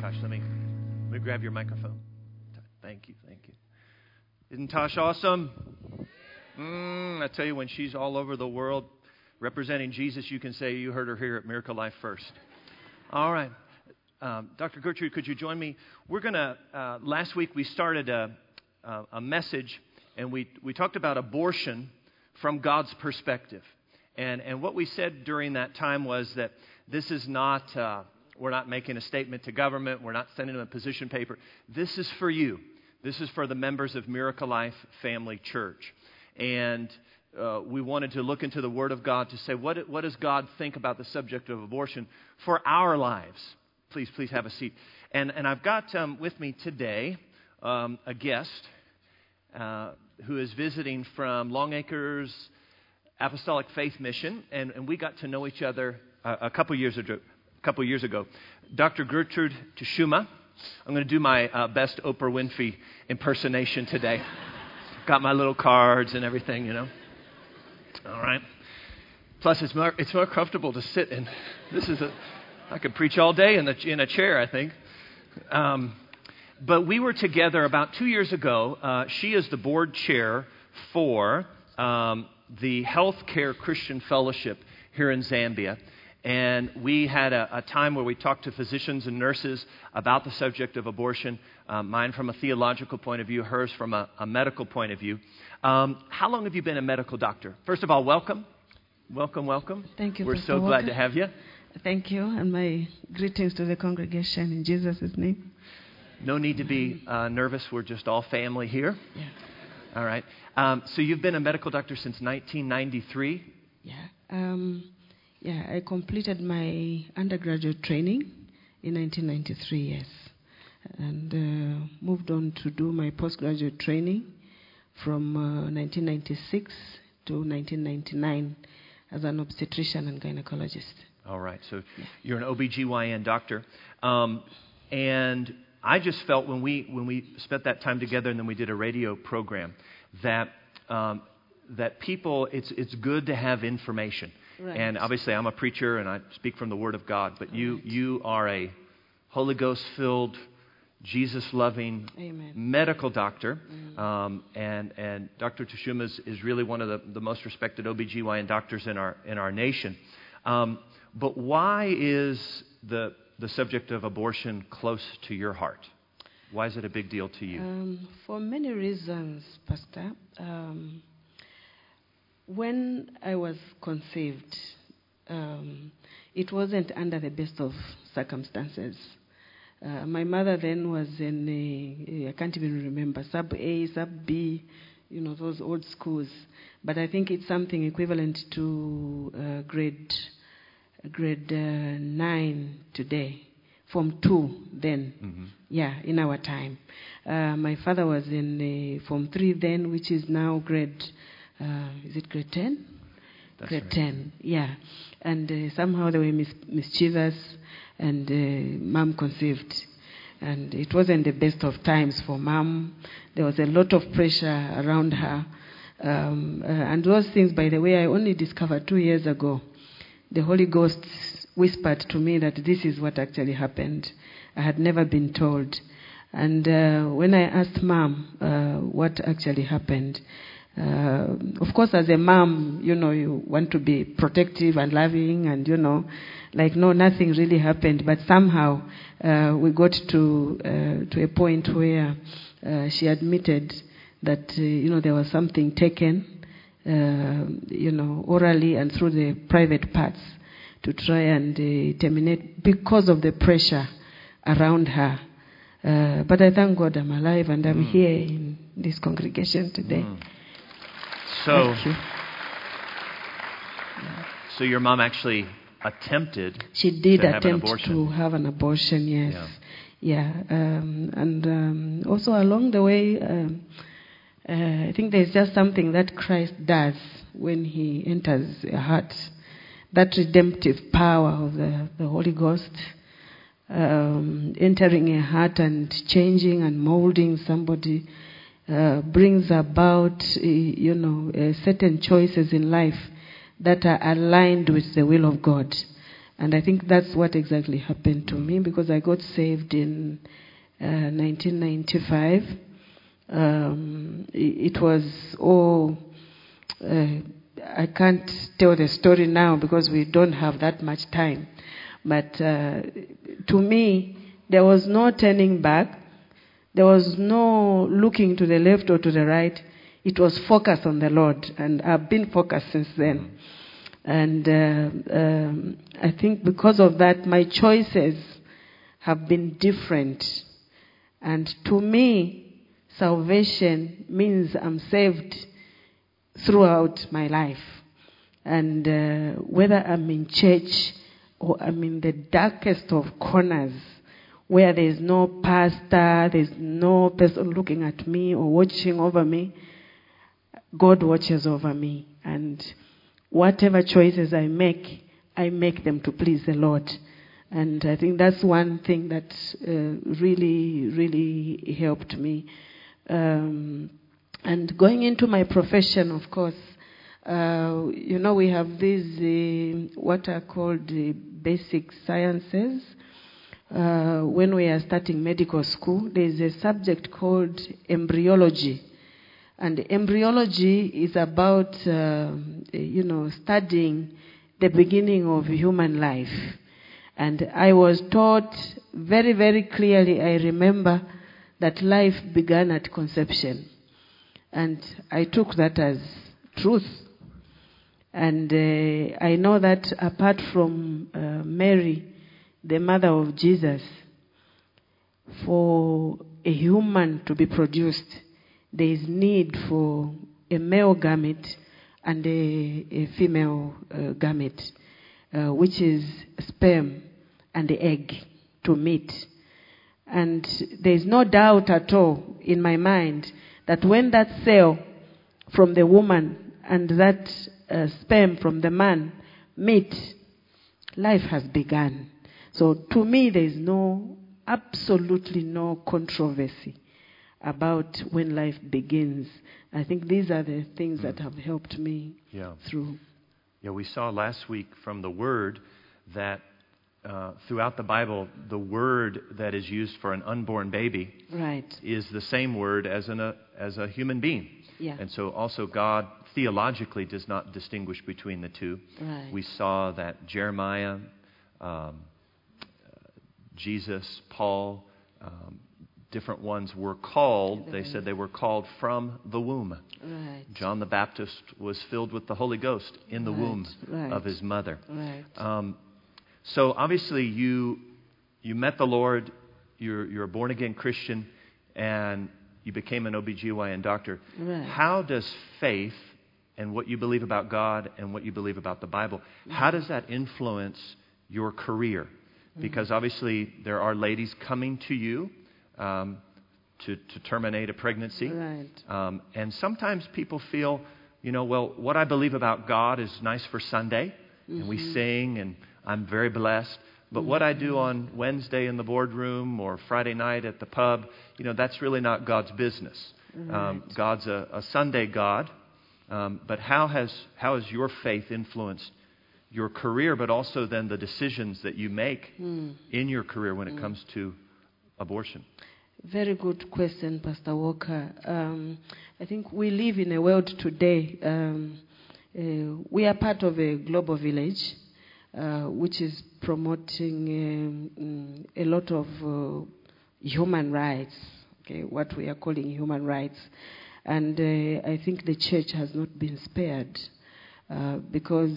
Tosh, let me grab your microphone. Thank you. Isn't Tosh awesome? I tell you, when she's all over the world representing Jesus, you can say you heard her here at Miracle Life First. All right. Dr. Gertrude, could you join me? We're going to, last week we started a message, and we talked about abortion from God's perspective. And what we said during that time was that this is not, we're not making a statement to government. We're not sending them a position paper. This is for you. This is for the members of Miracle Life Family Church. And we wanted to look into the Word of God to say, what does God think about the subject of abortion for our lives? Please have a seat. And I've got with me today a guest who is visiting from Long Acres Apostolic Faith Mission, and we got to know each other a couple years ago. Dr. Gertrude Teshuma. I'm going to do my best Oprah Winfrey impersonation today. Got my little cards and everything, you know. All right. Plus, it's more comfortable to sit in. I could preach all day in a chair, I think. But we were together about 2 years ago. She is the board chair for the Healthcare Christian Fellowship here in Zambia. And we had a time where we talked to physicians and nurses about the subject of abortion, mine from a theological point of view, hers from a medical point of view. How long have you been a medical doctor? First of all, welcome. Welcome. Thank you. We're so glad to have you. Thank you, and my greetings to the congregation in Jesus' name. No need to be nervous. We're just all family here. Yeah. All right. So you've been a medical doctor since 1993? Yeah, I completed my undergraduate training in 1993, yes. And moved on to do my postgraduate training from 1996 to 1999 as an obstetrician and gynecologist. All right, so you're an OBGYN doctor. And I just felt when we spent that time together and then we did a radio program that people, it's good to have information. Right. And obviously I'm a preacher and I speak from the Word of God, but you are a Holy Ghost-filled, Jesus-loving medical doctor. And Dr. Teshuma is really one of the most respected OBGYN doctors in our nation. But why is the subject of abortion close to your heart? Why is it a big deal to you? For many reasons, Pastor. When I was conceived, it wasn't under the best of circumstances. My mother then was in I can't even remember, sub A, sub B, those old schools. But I think it's something equivalent to grade 9 today, Form 2 then. Mm-hmm. Yeah, in our time. My father was in Form 3 then, which is now grade... is it grade 10? That's grade right. 10, yeah. And somehow they were mischievous, and Mom conceived. And it wasn't the best of times for Mom. There was a lot of pressure around her. And those things, by the way, I only discovered 2 years ago. The Holy Ghost whispered to me that this is what actually happened. I had never been told. And when I asked Mom what actually happened, of course, as a mom, you want to be protective and loving and, nothing really happened. But somehow we got to a point where she admitted that, there was something taken, orally and through the private parts to try and terminate because of the pressure around her. But I thank God I'm alive and I'm here in this congregation today. So your mom actually attempted She did to attempt to have an abortion, yes. Yeah. And also along the way, I think there's just something that Christ does when he enters a heart. That redemptive power of the Holy Ghost entering a heart and changing and molding somebody brings about, certain choices in life that are aligned with the will of God. And I think that's what exactly happened to me, because I got saved in 1995. It was I can't tell the story now because we don't have that much time. But to me, there was no turning back. There was no looking to the left or to the right. It was focus on the Lord. And I've been focused since then. And I think because of that, my choices have been different. And to me, salvation means I'm saved throughout my life. And whether I'm in church or I'm in the darkest of corners where there's no pastor, there's no person looking at me or watching over me, God watches over me. And whatever choices I make them to please the Lord. And I think that's one thing that really, really helped me. And going into my profession, of course, we have these, what are called the basic sciences. When we are starting medical school, there is a subject called embryology. And embryology is about, studying the beginning of human life. And I was taught very, very clearly, I remember, that life began at conception. And I took that as truth. And I know that apart from Mary, the mother of Jesus, for a human to be produced, there is need for a male gamete and a female gamete, which is sperm and the egg to meet. And there is no doubt at all in my mind that when that cell from the woman and that sperm from the man meet, life has begun. So to me, there is absolutely no controversy about when life begins. I think these are the things that have helped me through. Yeah, we saw last week from the Word that throughout the Bible, the word that is used for an unborn baby is the same word as a human being. Yeah. And so also God theologically does not distinguish between the two. Right. We saw that Jeremiah, Jesus, Paul, different ones were called. They said they were called from the womb. Right. John the Baptist was filled with the Holy Ghost in the womb of his mother. Right. So obviously you met the Lord, you're a born-again Christian, and you became an OBGYN doctor. Right. How does faith and what you believe about God and what you believe about the Bible, how does that influence your career? Because obviously there are ladies coming to you to terminate a pregnancy. Right. And sometimes people feel, well, what I believe about God is nice for Sunday, and we sing, and I'm very blessed. But what I do on Wednesday in the boardroom or Friday night at the pub, that's really not God's business. Right. God's a Sunday God. But how has your faith influenced your career, but also then the decisions that you make in your career when it comes to abortion? Very good question, Pastor Walker. I think we live in a world today. We are part of a global village, which is promoting a lot of human rights, what we are calling human rights. And I think the church has not been spared because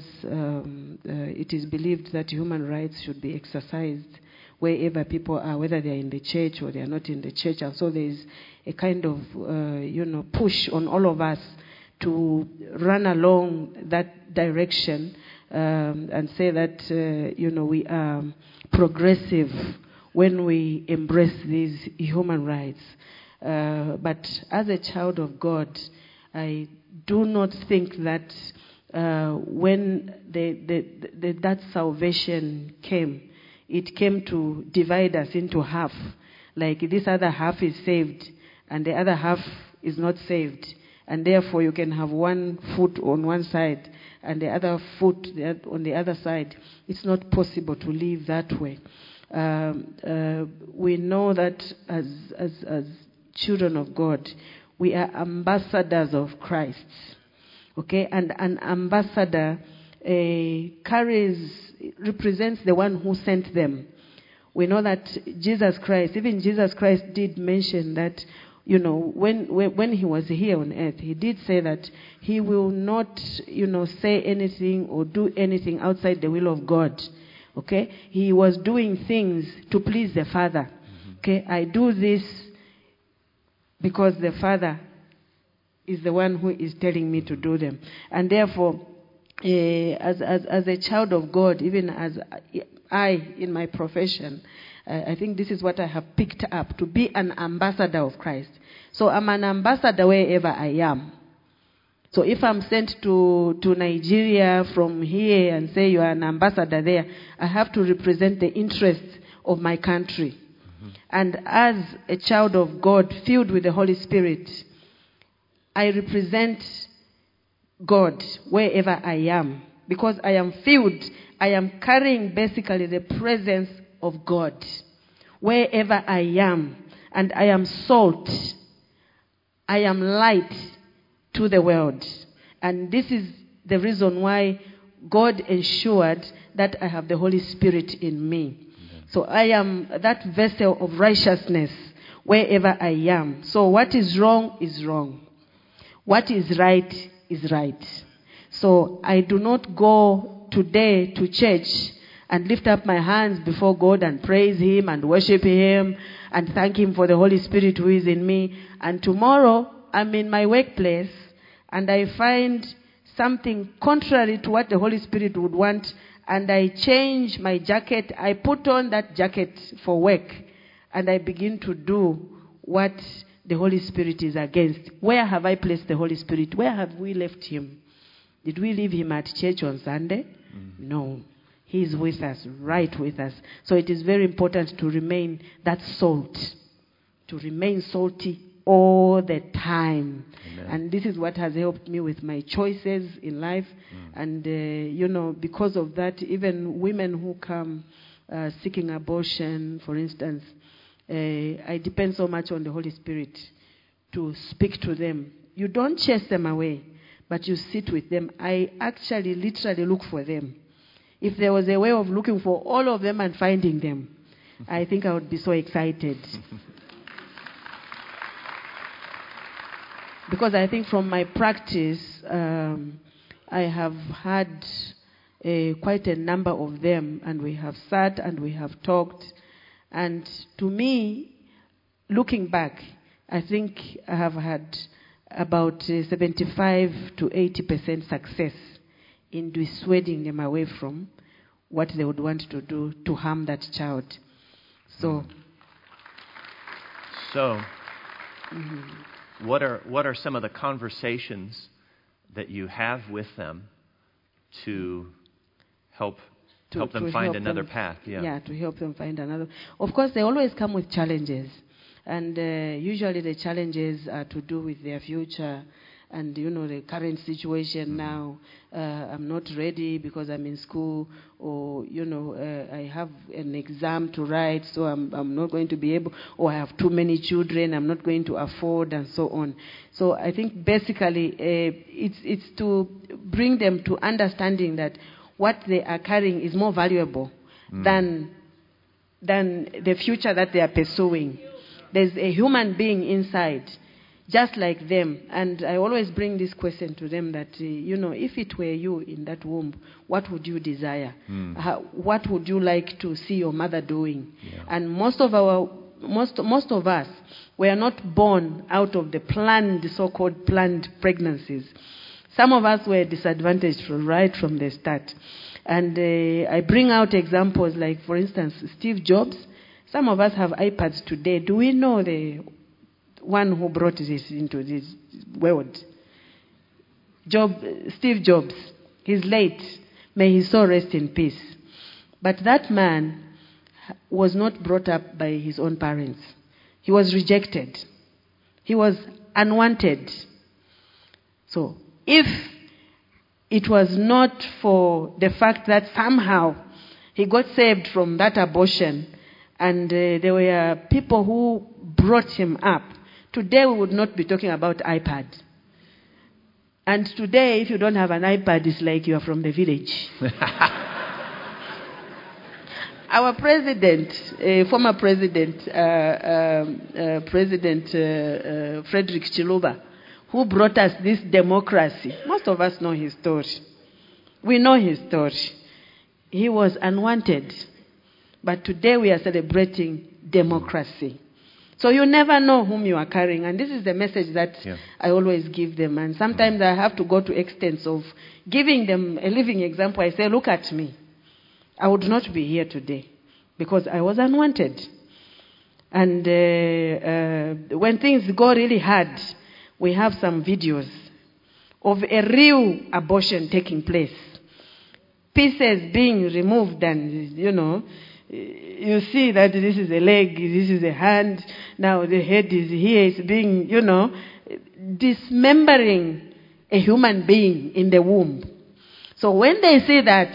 it is believed that human rights should be exercised wherever people are, whether they are in the church or they are not in the church. And so there is a kind of, push on all of us to run along that direction and say that, we are progressive when we embrace these human rights. But as a child of God, I do not think that when that salvation came, it came to divide us into half. Like this other half is saved and the other half is not saved. And therefore, you can have one foot on one side and the other foot on the other side. It's not possible to live that way. We know that as children of God, we are ambassadors of Christ. Okay? And an ambassador represents the one who sent them. We know that Jesus Christ, even Jesus Christ did mention that, when he was here on earth, he did say that he will not, say anything or do anything outside the will of God. Okay? He was doing things to please the Father. Okay? I do this because the Father is the one who is telling me to do them. And therefore, as a child of God, even as I in my profession, I think this is what I have picked up, to be an ambassador of Christ. So I'm an ambassador wherever I am. So if I'm sent to Nigeria from here and say you are an ambassador there, I have to represent the interests of my country. And as a child of God filled with the Holy Spirit, I represent God wherever I am. Because I am filled, I am carrying basically the presence of God wherever I am. And I am salt. I am light to the world. And this is the reason why God ensured that I have the Holy Spirit in me. So I am that vessel of righteousness wherever I am. So what is wrong is wrong. What is right is right. So I do not go today to church and lift up my hands before God and praise Him and worship Him and thank Him for the Holy Spirit who is in me. And tomorrow I'm in my workplace and I find something contrary to what the Holy Spirit would want, and I change my jacket. I put on that jacket for work and I begin to do what the Holy Spirit is against. Where have I placed the Holy Spirit? Where have we left Him? Did we leave Him at church on Sunday? No. He is with us, right with us. So it is very important to remain that salt, to remain salty all the time. Amen. And this is what has helped me with my choices in life. And, because of that, even women who come seeking abortion, for instance, I depend so much on the Holy Spirit to speak to them. You don't chase them away, but you sit with them. I actually literally look for them. If there was a way of looking for all of them and finding them, I think I would be so excited. Because I think from my practice, I have had quite a number of them, and we have sat and we have talked. And to me, looking back, I think I have had about 75 to 80% success in dissuading them away from what they would want to do to harm that child. So what are some of the conversations that you have with them to help them find another path? Yeah, to help them find another. Of course, they always come with challenges. And usually the challenges are to do with their future and, the current situation now. I'm not ready because I'm in school, or, I have an exam to write, so I'm not going to be able, or I have too many children, I'm not going to afford, and so on. So I think basically it's to bring them to understanding that what they are carrying is more valuable than the future that they are pursuing. There's a human being inside, just like them. And I always bring this question to them that, if it were you in that womb, what would you desire? What would you like to see your mother doing? Yeah. And most of us were not born out of the so-called planned pregnancies. Some of us were disadvantaged right from the start. And I bring out examples like, for instance, Steve Jobs. Some of us have iPads today. Do we know the one who brought this into this world? Steve Jobs. He's late. May his soul rest in peace. But that man was not brought up by his own parents. He was rejected. He was unwanted. So if it was not for the fact that somehow he got saved from that abortion and there were people who brought him up, today we would not be talking about iPad. And today, if you don't have an iPad, it's like you are from the village. Our president, former president, Frederick Chiluba, who brought us this democracy, most of us know his story. We know his story. He was unwanted. But today we are celebrating democracy. So you never know whom you are carrying. And this is the message that I always give them. And sometimes I have to go to extents of giving them a living example. I say, look at me. I would not be here today because I was unwanted. And when things go really hard, we have some videos of a real abortion taking place. Pieces being removed and, you see that this is a leg, this is a hand, now the head is here, it's being, dismembering a human being in the womb. So when they say that,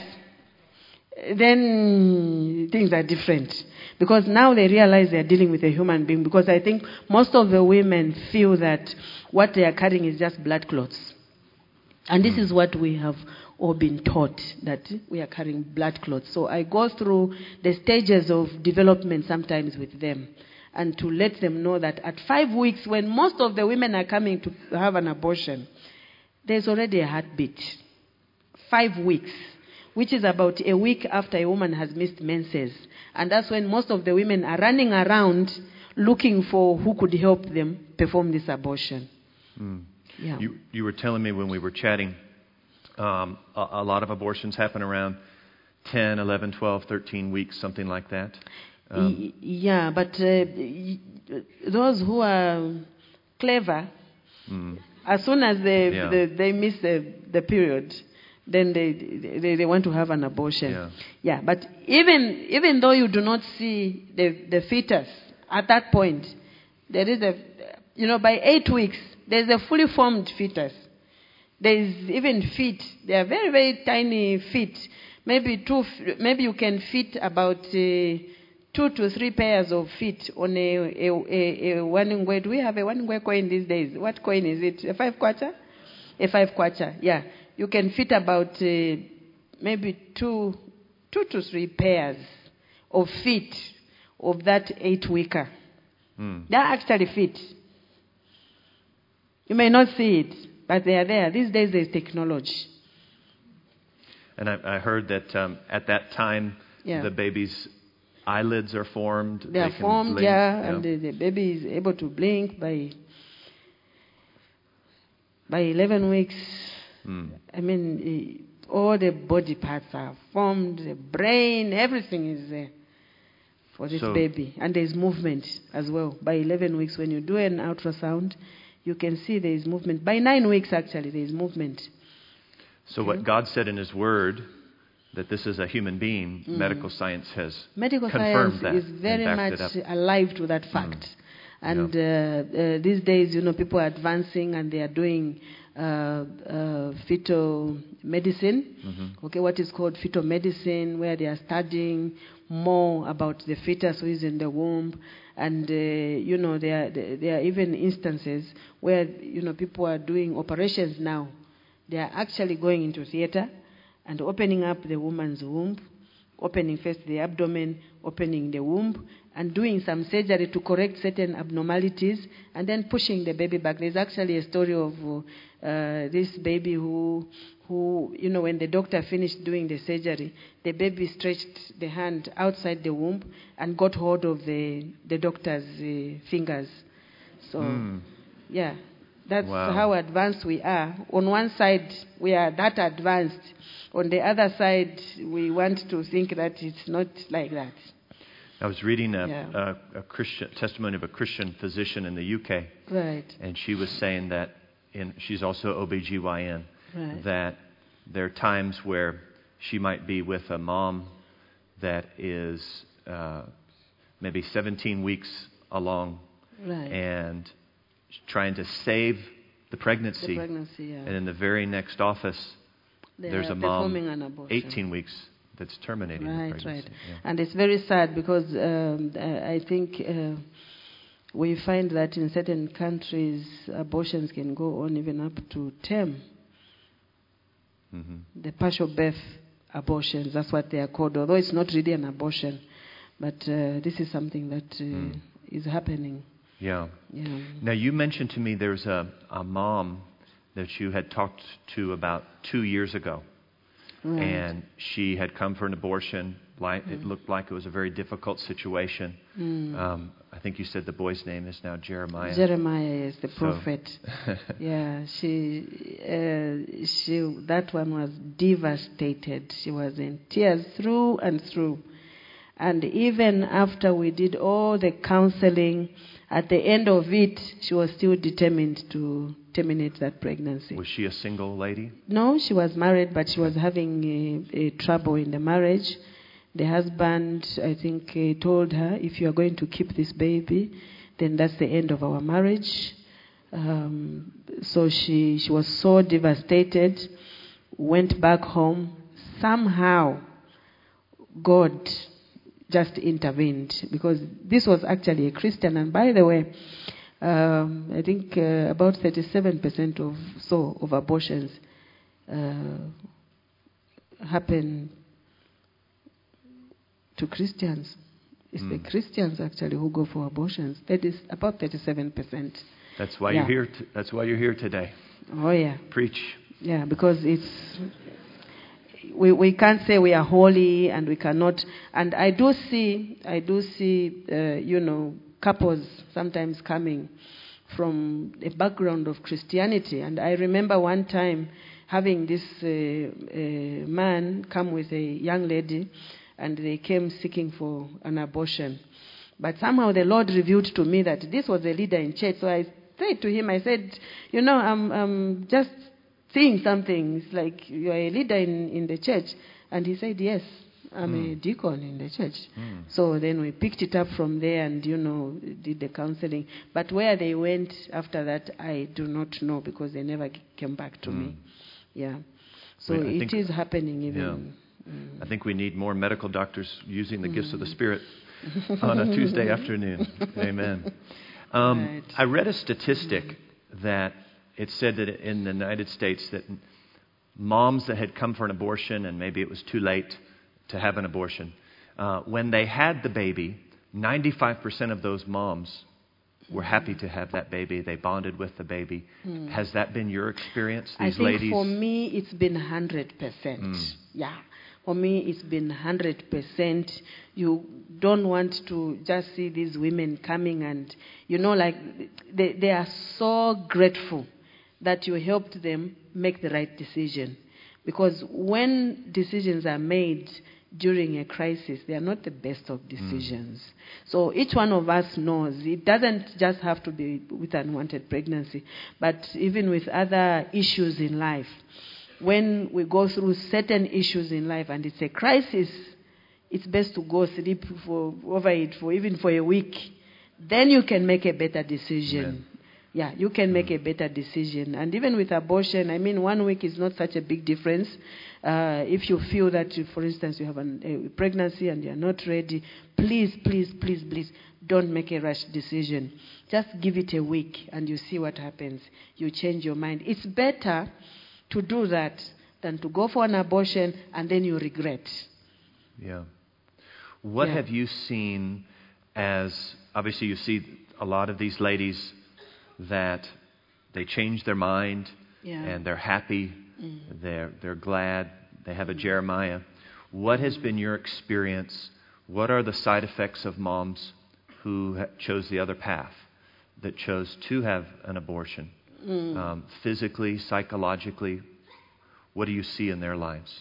then things are different. Because now they realize they are dealing with a human being. Because I think most of the women feel that what they are carrying is just blood clots. And this is what we have all been taught, that we are carrying blood clots. So I go through the stages of development sometimes with them, and to let them know that at 5 weeks, when most of the women are coming to have an abortion, there's already a heartbeat. 5 weeks, which is about a week after a woman has missed menses. And that's when most of the women are running around looking for who could help them perform this abortion. Yeah. You were telling me when we were chatting, a lot of abortions happen around 10, 11, 12, 13 weeks, something like that. Yeah, but those who are clever, as soon as they miss the period, then they want to have an abortion. Yeah, but even though you do not see the fetus at that point, there is by 8 weeks, there's a fully formed fetus. There is even feet. They are very, very tiny feet. Maybe you can fit about 2 to 3 pairs of feet on a one-ngwe. Do we have a one-ngwe coin these days? What coin is it? A 5-kwacha? A 5-kwacha, yeah. You can fit about maybe 2 to 3 pairs of feet of that 8-weeker. They are actually feet. You may not see it, but they are there. These days there's technology. And I heard that at that time, the baby's eyelids are formed. They are formed, and the baby is able to blink by 11 weeks. I mean, all the body parts are formed, the brain, everything is there for this baby. And there's movement as well. By 11 weeks, when you do an ultrasound, you can see there is movement. By 9 weeks, actually, there is movement. So what God said in His Word, that this is a human being, medical science has confirmed that. Medical science is very much alive to that fact. And these days, people are advancing and they are doing fetal medicine. What is called fetal medicine, where they are studying more about the fetus who is in the womb. And, there are even instances where, people are doing operations now. They are actually going into theater and opening up the woman's womb, opening first the abdomen, opening the womb, and doing some surgery to correct certain abnormalities, and then pushing the baby back. There's actually a story of this baby who, when the doctor finished doing the surgery, the baby stretched the hand outside the womb and got hold of the doctor's fingers. So, that's how advanced we are. On one side, we are that advanced. On the other side, we want to think that it's not like that. I was reading a Christian testimony of a Christian physician in the UK. Right. And she was saying that, she's also OBGYN, that there are times where she might be with a mom that is maybe 17 weeks along and trying to save the pregnancy. Yeah. And in the very next office, there's a mom, an abortion. 18 weeks, that's terminating the pregnancy. Right. Yeah. And it's very sad because I think we find that in certain countries, abortions can go on even up to term. Mm-hmm. The partial birth abortions, that's what they are called, although it's not really an abortion. But this is something that is happening. Yeah. Yeah. Now, you mentioned to me there's a mom that you had talked to about 2 years ago. Right. And she had come for an abortion. It looked like it was a very difficult situation. I think you said the boy's name is now Jeremiah. Jeremiah is the prophet. Yeah, that one was devastated. She was in tears through and through. And even after we did all the counseling, at the end of it, she was still determined to terminate that pregnancy. Was she a single lady? No, she was married, but she was having a trouble in the marriage. The husband, I think, told her, if you are going to keep this baby, then that's the end of our marriage. So she was so devastated, went back home. Somehow, God just intervened, because this was actually a Christian. And by the way, I think about 37% of abortions happen to Christians. It's the Christians actually who go for abortions. That is about 37%. That's why you're here. That's why you're here today. Oh yeah. Preach. Yeah, because we can't say we are holy and we cannot. And I do see couples sometimes coming from a background of Christianity. And I remember one time having this man come with a young lady, and they came seeking for an abortion. But somehow the Lord revealed to me that this was a leader in church. So I said to him, I said, I'm just seeing something. It's like you're a leader in the church. And he said, yes, I'm a deacon in the church. So then we picked it up from there and, did the counseling. But where they went after that, I do not know, because they never came back to me. Yeah. So it is happening even. Yeah. I think we need more medical doctors using the gifts of the Spirit on a Tuesday afternoon. Amen. Right. I read a statistic that it said that in the United States that moms that had come for an abortion, and maybe it was too late to have an abortion, when they had the baby, 95% of those moms were happy to have that baby. They bonded with the baby. Has that been your experience? These I think ladies? For me, it's been 100%. Yeah. For me, it's been 100%. You don't want to just see these women coming and, they are so grateful that you helped them make the right decision. Because when decisions are made during a crisis, they are not the best of decisions. So each one of us knows it doesn't just have to be with unwanted pregnancy, but even with other issues in life. When we go through certain issues in life and it's a crisis, it's best to go sleep over it for even for a week. Then you can make a better decision. Amen. Yeah, you can make a better decision. And even with abortion, 1 week is not such a big difference. If you feel that, for instance, you have a pregnancy and you're not ready, please, don't make a rash decision. Just give it a week and you see what happens. You change your mind. It's better to do that than to go for an abortion and then you regret. Yeah. What have you seen as, obviously you see a lot of these ladies that they change their mind and they're happy, they're glad, they have a Jeremiah. What has been your experience? What are the side effects of moms who chose the other path, that chose to have an abortion? Physically, psychologically, what do you see in their lives?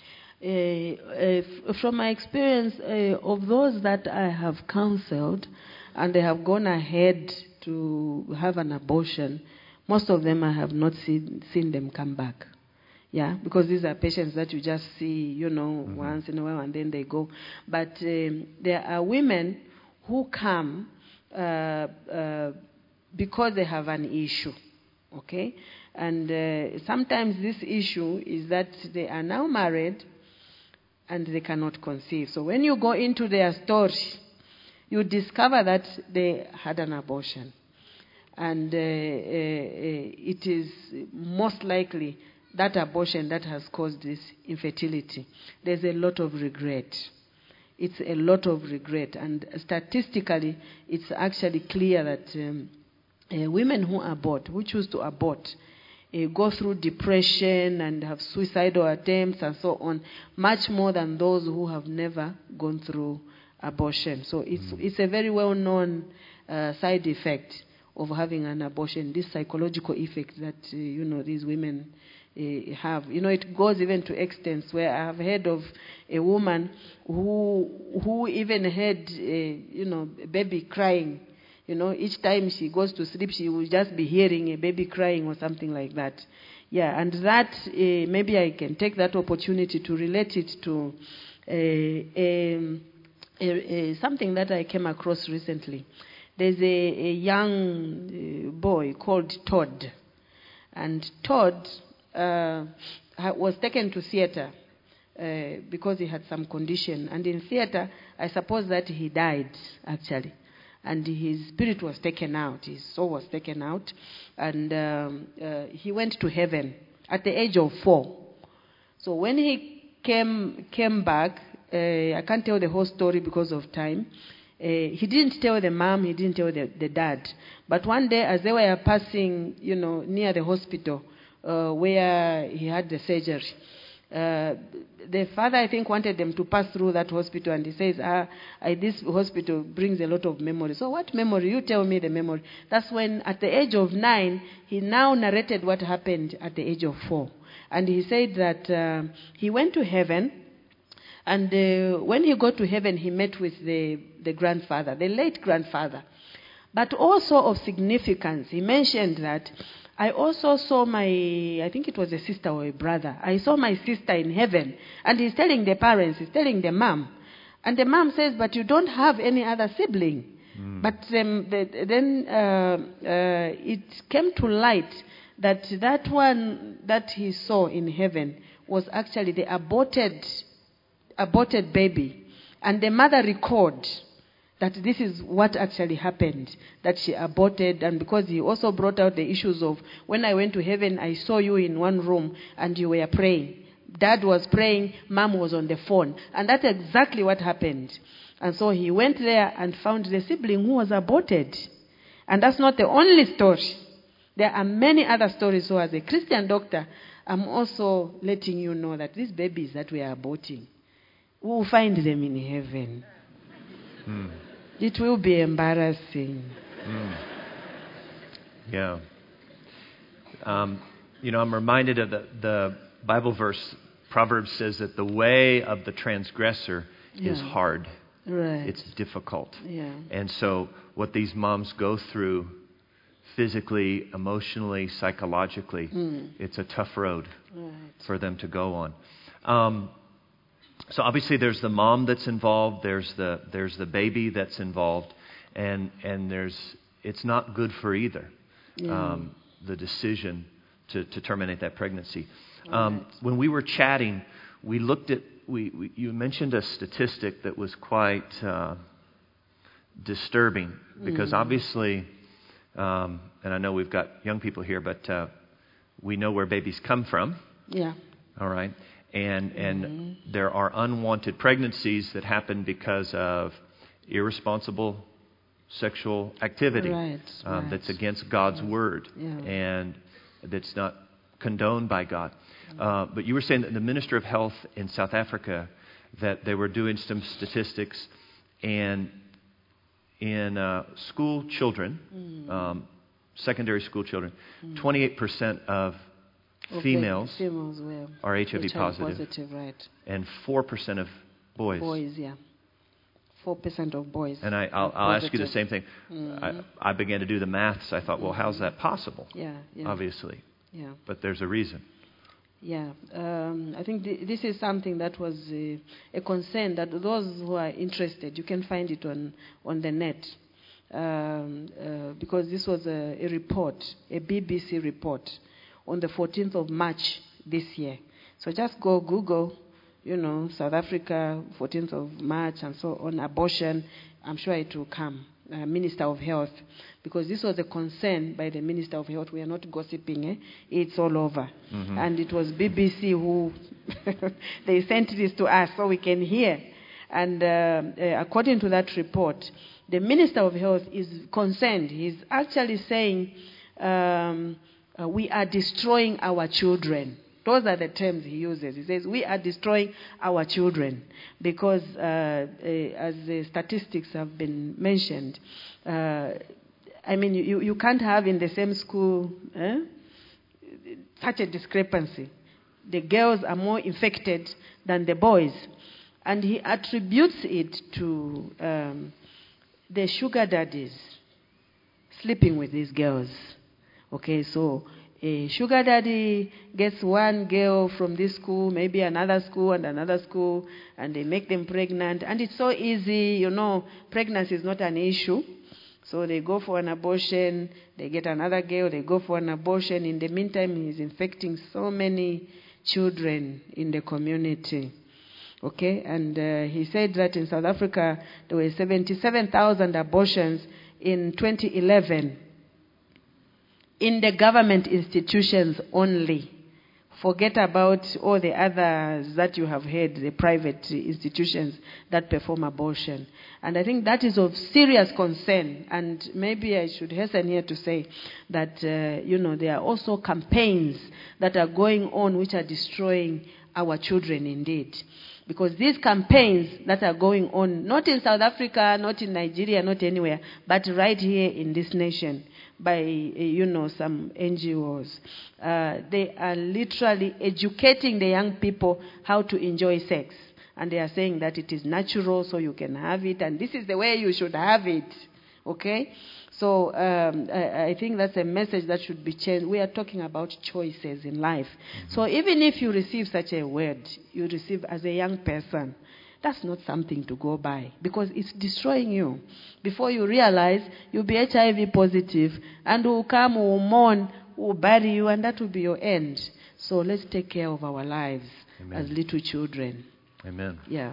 From my experience, of those that I have counseled and they have gone ahead to have an abortion, most of them I have not seen them come back. Yeah, because these are patients that you just see, once in a while and then they go. But there are women who come because they have an issue. Okay? And sometimes this issue is that they are now married and they cannot conceive. So when you go into their story, you discover that they had an abortion. And it is most likely that abortion that has caused this infertility. There's a lot of regret. It's a lot of regret. And statistically, it's actually clear that women who choose to abort, go through depression and have suicidal attempts and so on, much more than those who have never gone through abortion. So it's a very well-known side effect of having an abortion, this psychological effect that, these women have. It goes even to extents where I have heard of a woman who even had, a baby crying. Each time she goes to sleep, she will just be hearing a baby crying or something like that. Yeah, and that, maybe I can take that opportunity to relate it to something that I came across recently. There's a young boy called Todd. And Todd was taken to theater because he had some condition. And in theater, I suppose that he died, actually. And his spirit was taken out. His soul was taken out. And he went to heaven at the age of 4. So when he came back, I can't tell the whole story because of time. He didn't tell the mom, he didn't tell the dad. But one day, as they were passing, near the hospital where he had the surgery, the father, I think, wanted them to pass through that hospital, and he says, this hospital brings a lot of memory. So what memory? You tell me the memory. That's when, at the age of 9, he now narrated what happened at the age of 4. And he said that he went to heaven, and when he got to heaven, he met with the grandfather, the late grandfather. But also of significance, he mentioned that I also saw I think it was a sister or a brother. I saw my sister in heaven. And he's telling the parents, he's telling the mom. And the mom says, but you don't have any other sibling. But then it came to light that one that he saw in heaven was actually the aborted baby. And the mother recalled that this is what actually happened, that she aborted. And because he also brought out the issues of, when I went to heaven, I saw you in one room and you were praying. Dad was praying, mom was on the phone. And that's exactly what happened. And so he went there and found the sibling who was aborted. And that's not the only story. There are many other stories. So as a Christian doctor, I'm also letting you know that these babies that we are aborting, we will find them in heaven. It will be embarrassing. Yeah. I'm reminded of the Bible verse. Proverbs says that the way of the transgressor is hard. Right. It's difficult. Yeah. And so what these moms go through physically, emotionally, psychologically, it's a tough road for them to go on. So obviously there's the mom that's involved, there's the baby that's involved, and it's not good for either. The decision to terminate that pregnancy. When we were chatting, we looked at you mentioned a statistic that was quite disturbing because obviously, and I know we've got young people here, but we know where babies come from. Yeah. All right. And there are unwanted pregnancies that happen because of irresponsible sexual activity that's against God's word and that's not condoned by God. But you were saying that the Minister of Health in South Africa, that they were doing some statistics, and in school children, secondary school children, 28% of females are HIV positive, right. And 4% of boys. Boys, yeah. 4% of boys. And I'll ask you the same thing. I began to do the maths. I thought, well, how's that possible? Yeah. Obviously. Yeah. But there's a reason. Yeah. I think this is something that was a concern that those who are interested, you can find it on the net. Because this was a report, a BBC report, on the 14th of March this year. So just go Google, South Africa, 14th of March, and so on, abortion. I'm sure it will come. Minister of Health, because this was a concern by the Minister of Health. We are not gossiping, it's all over. Mm-hmm. And it was BBC who they sent this to us so we can hear. And according to that report, the Minister of Health is concerned. He's actually saying we are destroying our children. Those are the terms he uses. He says, we are destroying our children because, as the statistics have been mentioned, you can't have in the same school such a discrepancy. The girls are more infected than the boys. And he attributes it to the sugar daddies sleeping with these girls. Okay, so a sugar daddy gets one girl from this school, maybe another school and another school, and they make them pregnant. And it's so easy, pregnancy is not an issue. So they go for an abortion, they get another girl, they go for an abortion. In the meantime, he's infecting so many children in the community. Okay, and he said that in South Africa, there were 77,000 abortions in 2011. In the government institutions only. Forget about all the others that you have heard, the private institutions that perform abortion. And I think that is of serious concern. And maybe I should hasten here to say that, there are also campaigns that are going on which are destroying our children indeed. Because these campaigns that are going on, not in South Africa, not in Nigeria, not anywhere, but right here in this nation, by, some NGOs. They are literally educating the young people how to enjoy sex. And they are saying that it is natural, so you can have it, and this is the way you should have it. Okay? So I think that's a message that should be changed. We are talking about choices in life. Mm-hmm. So even if you receive such a word, you receive as a young person, that's not something to go by because it's destroying you. Before you realize, you'll be HIV positive and will come, will mourn, will bury you, and that will be your end. So let's take care of our lives. Amen. As little children. Amen. Yeah.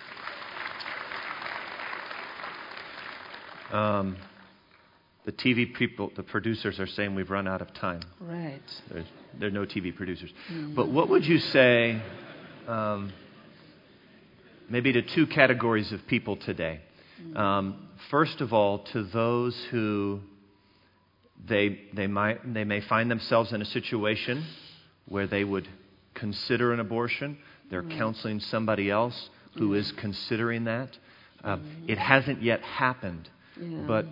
The TV people, the producers are saying we've run out of time. Right. There are no TV producers. Mm. But what would you say... maybe to two categories of people today. First of all, to those who they may find themselves in a situation where they would consider an abortion. They're counseling somebody else who is considering that. It hasn't yet happened, but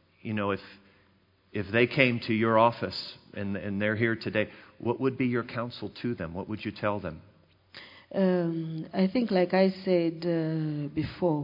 if they came to your office and they're here today, what would be your counsel to them? What would you tell them? I think, like I said before,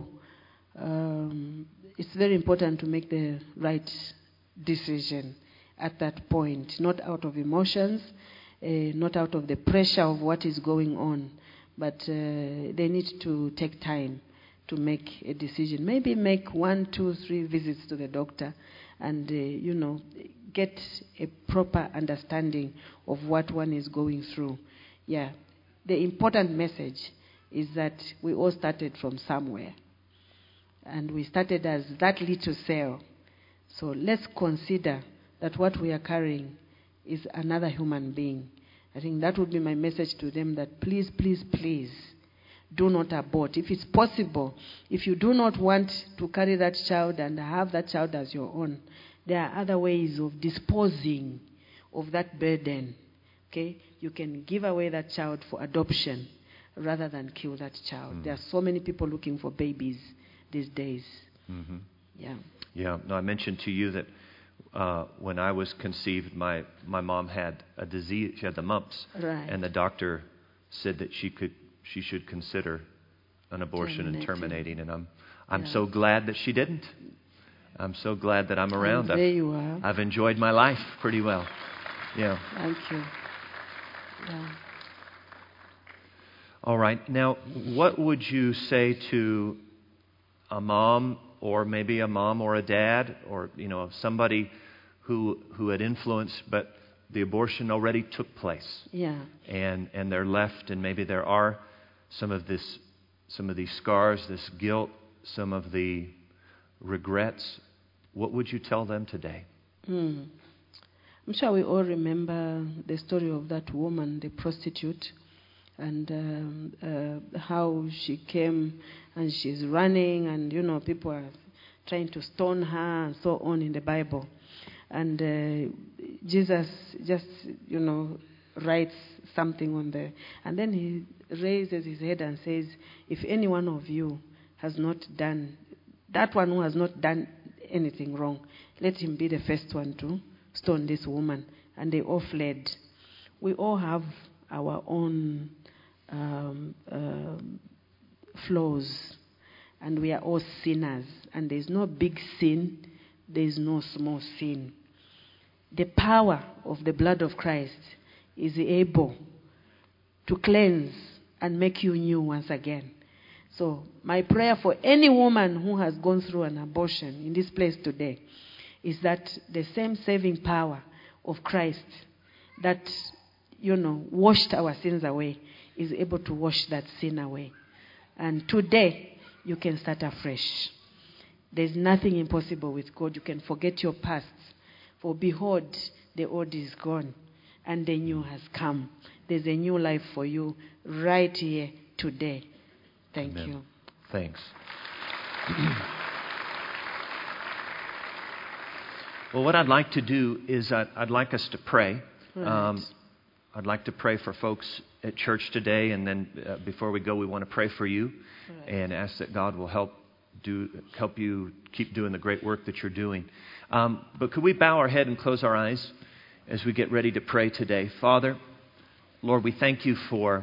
it's very important to make the right decision at that point, not out of emotions, not out of the pressure of what is going on, but they need to take time to make a decision. Maybe make 1, 2, 3 visits to the doctor and, get a proper understanding of what one is going through. Yeah. The important message is that we all started from somewhere. And we started as that little cell. So let's consider that what we are carrying is another human being. I think that would be my message to them, that please, please, please, do not abort. If it's possible, if you do not want to carry that child and have that child as your own, there are other ways of disposing of that burden. Okay? You can give away that child for adoption rather than kill that child. There are so many people looking for babies these days. Mm-hmm. Yeah. Yeah. No, I mentioned to you that when I was conceived, my mom had a disease. She had the mumps, right. And the doctor said that she should consider an abortion and terminating. And I'm so glad that she didn't. I'm so glad that I'm around. There you are. I've enjoyed my life pretty well. Yeah. Thank you. Yeah. All right. Now, what would you say to a mom, or maybe a mom or a dad, or somebody who had influence, but the abortion already took place. Yeah. And they're left, and maybe there are some of these scars, this guilt, some of the regrets. What would you tell them today? I'm sure we all remember the story of that woman, the prostitute, and how she came and she's running, and people are trying to stone her and so on in the Bible. And Jesus just, writes something on there. And then he raises his head and says, if any one of you has not done, that one who has not done anything wrong, let him be the first one to stone this woman. And they all fled. We all have our own flaws, and we are all sinners. And there's no big sin, there's no small sin. The power of the blood of Christ is able to cleanse and make you new once again. So my prayer for any woman who has gone through an abortion in this place today is that the same saving power of Christ that, washed our sins away is able to wash that sin away. And today, you can start afresh. There's nothing impossible with God. You can forget your past. For behold, the old is gone and the new has come. There's a new life for you right here today. Thank Amen. you. Thanks. Well, what I'd like to do is I'd like us to pray. Right. I'd like to pray for folks at church today, and then before we go, we want to pray for you and ask that God will help you keep doing the great work that you're doing. But could we bow our head and close our eyes as we get ready to pray today? Father, Lord, we thank you for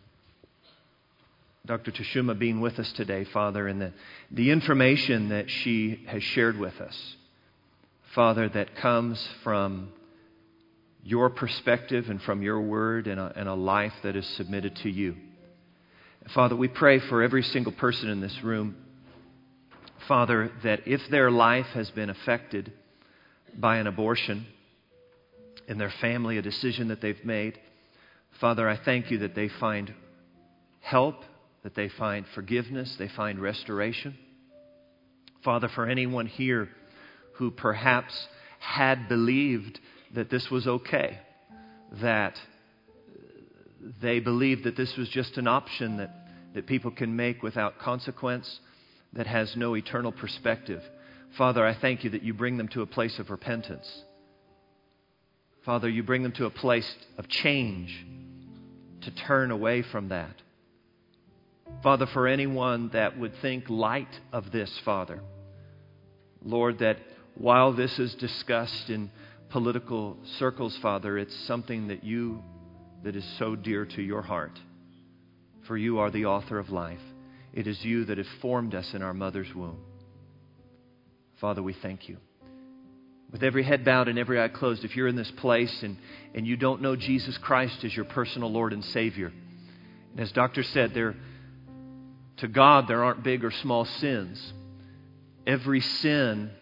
Dr. Tashuma being with us today, Father, and the information that she has shared with us, Father, that comes from your perspective and from your word and a life that is submitted to you. Father, we pray for every single person in this room, Father, that if their life has been affected by an abortion in their family, a decision that they've made, Father, I thank you that they find help, that they find forgiveness, they find restoration. Father, for anyone here who perhaps had believed that this was okay, that they believed that this was just an option that people can make without consequence, that has no eternal perspective. Father, I thank you that you bring them to a place of repentance. Father, you bring them to a place of change, to turn away from that. Father, for anyone that would think light of this, Father, Lord, that while this is discussed in political circles, Father, it's something that is so dear to your heart. For you are the author of life. It is you that have formed us in our mother's womb. Father, we thank you. With every head bowed and every eye closed, if you're in this place and you don't know Jesus Christ as your personal Lord and Savior, and as Doctor said, to God there aren't big or small sins. Every sin,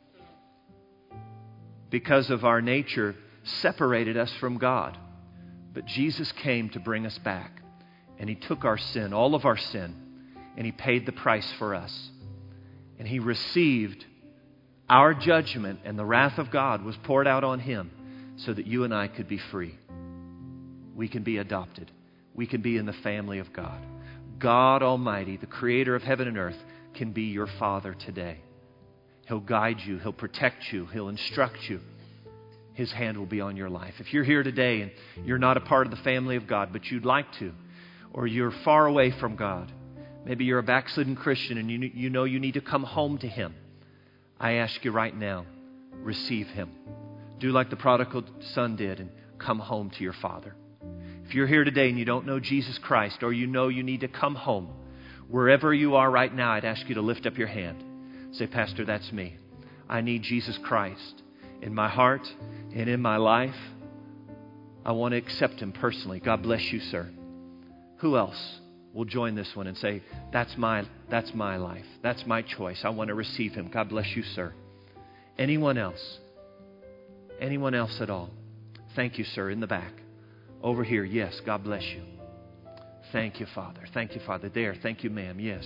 because of our nature, separated us from God. But Jesus came to bring us back. And He took our sin, all of our sin, and He paid the price for us. And He received our judgment, and the wrath of God was poured out on Him so that you and I could be free. We can be adopted. We can be in the family of God. God Almighty, the Creator of heaven and earth, can be your Father today. He'll guide you. He'll protect you. He'll instruct you. His hand will be on your life. If you're here today and you're not a part of the family of God, but you'd like to, or you're far away from God, maybe you're a backslidden Christian and you know you need to come home to Him, I ask you right now, receive Him. Do like the prodigal son did and come home to your Father. If you're here today and you don't know Jesus Christ, or you know you need to come home, wherever you are right now, I'd ask you to lift up your hand. Say, Pastor, that's me. I need Jesus Christ in my heart and in my life. I want to accept Him personally. God bless you, sir. Who else will join this one and say, that's my life. That's my choice. I want to receive Him. God bless you, sir. Anyone else? Anyone else at all? Thank you, sir, in the back. Over here, yes, God bless you. Thank you, Father. Thank you, Father. There, thank you, ma'am, yes.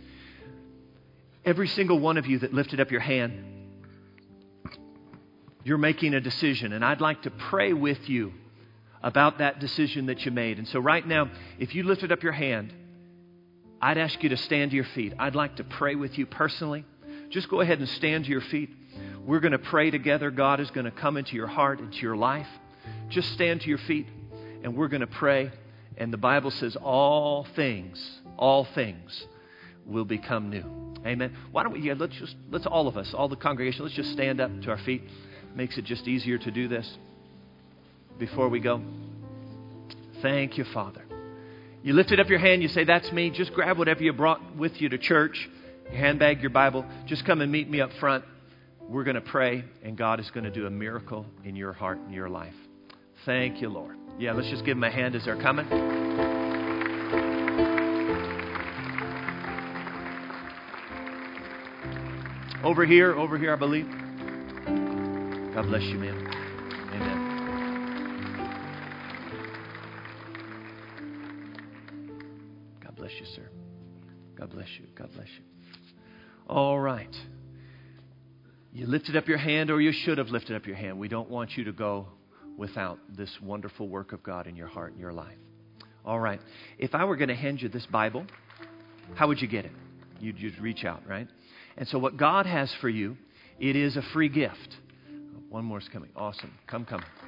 Every single one of you that lifted up your hand, you're making a decision, and I'd like to pray with you about that decision that you made. And so right now, if you lifted up your hand, I'd ask you to stand to your feet. I'd like to pray with you personally. Just go ahead and stand to your feet. We're going to pray together. God is going to come into your heart, into your life. Just stand to your feet, and we're going to pray. And the Bible says all things will become new. Amen. Why don't we, let's all of us, all the congregation, let's just stand up to our feet. Makes it just easier to do this before we go. Thank you, Father. You lifted up your hand, you say, that's me. Just grab whatever you brought with you to church, your handbag, your Bible. Just come and meet me up front. We're going to pray, and God is going to do a miracle in your heart and your life. Thank you, Lord. Yeah, let's just give them a hand as they're coming. Over here, I believe. God bless you, man. Amen. God bless you, sir. God bless you. God bless you. All right. You lifted up your hand, or you should have lifted up your hand. We don't want you to go without this wonderful work of God in your heart and your life. All right. If I were going to hand you this Bible, how would you get it? You'd reach out, right? And so what God has for you, it is a free gift. One more is coming. Awesome. Come.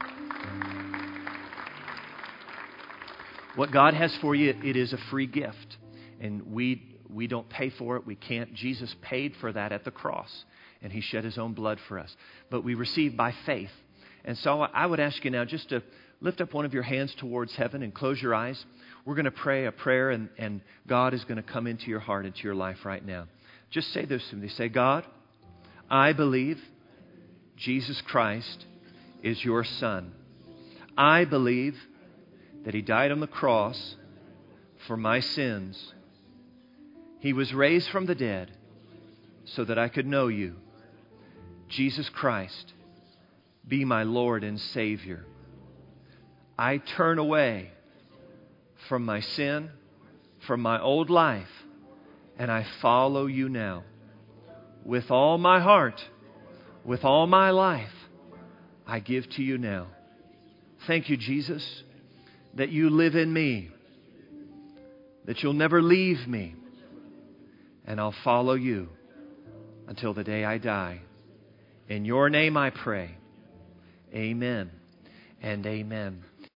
What God has for you, it is a free gift. And we don't pay for it. We can't. Jesus paid for that at the cross. And He shed His own blood for us. But we receive by faith. And so I would ask you now just to lift up one of your hands towards heaven and close your eyes. We're going to pray a prayer, and God is going to come into your heart, into your life right now. Just say this to me. Say, God, I believe Jesus Christ is your Son. I believe that He died on the cross for my sins. He was raised from the dead so that I could know you. Jesus Christ, be my Lord and Savior. I turn away from my sin, from my old life, and I follow you now. With all my heart, with all my life, I give to you now. Thank you, Jesus, that you live in me, that you'll never leave me, and I'll follow you until the day I die. In your name I pray. Amen and amen.